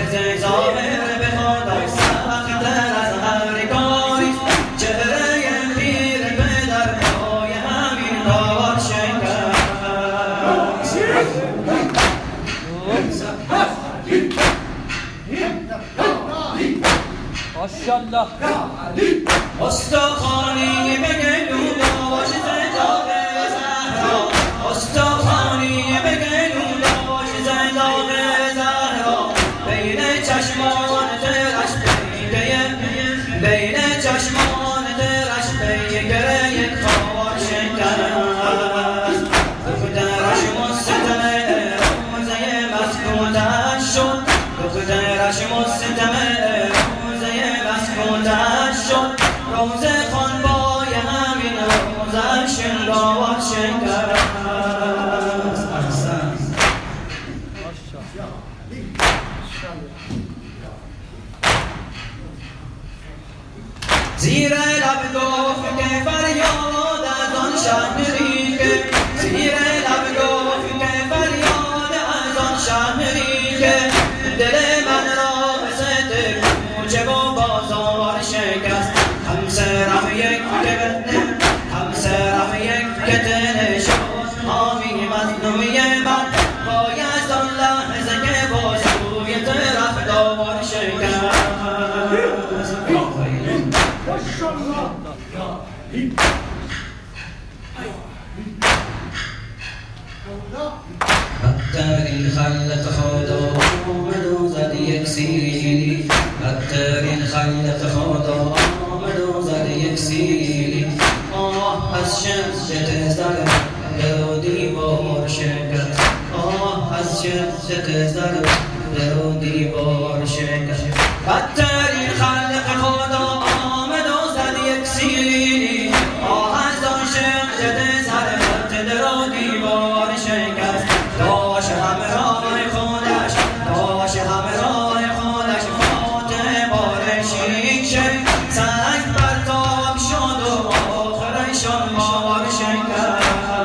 حافظ ظاهر به خدا سخت‌تر از هر کاری، چهره پیر پدر پای همین کار شکست. ماشاءالله. استخوانی به گلو باش زنداق زهرا، استخوانی به گلو باش زنداق زهرا، بین چشمان ترش پیگه، بین چشمان ترش پیگه یک خار شکست. دخترش مستمع روزه مسکوتش شد، دخترش مستمع مسکوتش شد، روز خان بای همین روزش شنگاوت شکست. زیر لب گفت که فریاد از آن شهری که، زیر لب گفت که فریاد از آن شهری که، دل من را به ست کوچه و بازار شکست. همسرم یک کتن شد حامی مظلومی من، باید آن لحظه که باز روی طرفدار شکست. بدترین خلق خدا آمد و زد یک سیلی، بدترین خلق خدا آمد و زد یک سیلی، آه از شدت ضرب در و دیوار شکست، آه از شدت ضرب در و دیوار شکست. بدترین خلق خدا آمد و زد یک سیلی، آه از آن شدت ضرب در و دیوار شکست. داشت همراه خودش، داشت همراه خودش فاتح بار شیک شد، سنگ برتاب شد و آخرشان بار شکست.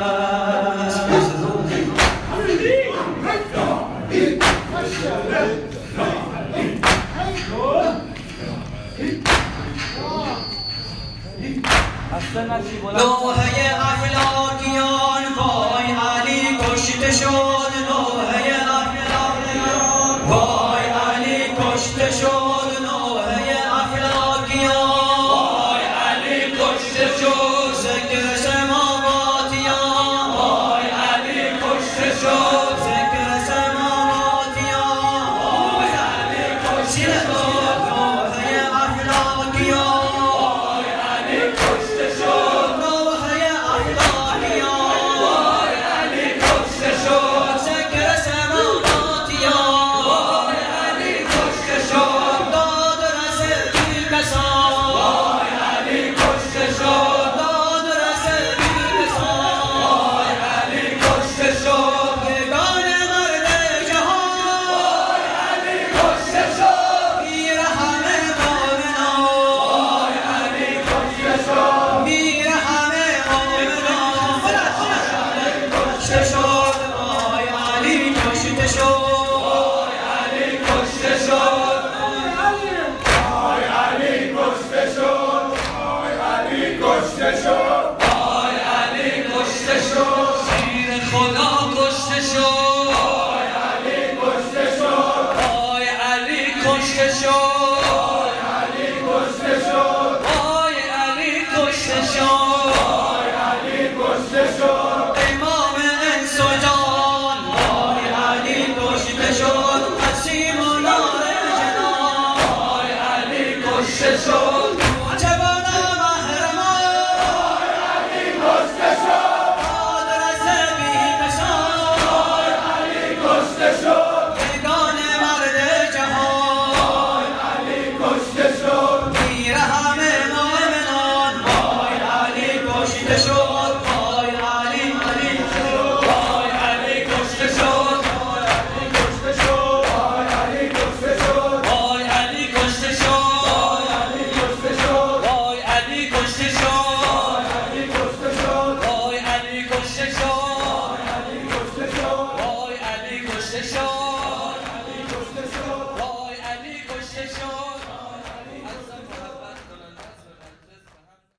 لوحه افلاکیان وای علی کشته شد، لوحه افلاکیان وای علی کشته شد، لوحه افلاکیان وای علی کشته شد، ذکر سماواتیان وای علی کشته شد، ذکر سماواتیان وای علی کشته شد، لوحه افلاکیان شد، آی علی کشته شد.